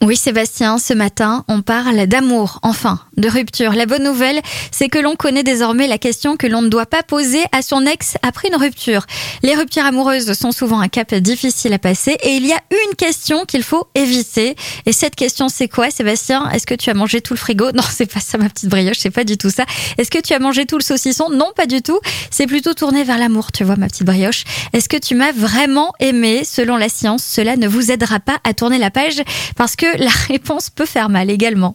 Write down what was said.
Oui Sébastien, ce matin, on parle d'amour, enfin, de rupture. La bonne nouvelle, c'est que l'on connaît désormais la question que l'on ne doit pas poser à son ex après une rupture. Les ruptures amoureuses sont souvent un cap difficile à passer et il y a une question qu'il faut éviter. Et cette question, c'est quoi Sébastien? Est-ce que tu as mangé tout le frigo? Non, c'est pas ça ma petite brioche, c'est pas du tout ça. Est-ce que tu as mangé tout le saucisson? Non, pas du tout. C'est plutôt tourné vers l'amour, tu vois ma petite brioche. Est-ce que tu m'as vraiment aimé? Selon la science, cela ne vous aidera pas à tourner la page parce que la réponse peut faire mal également.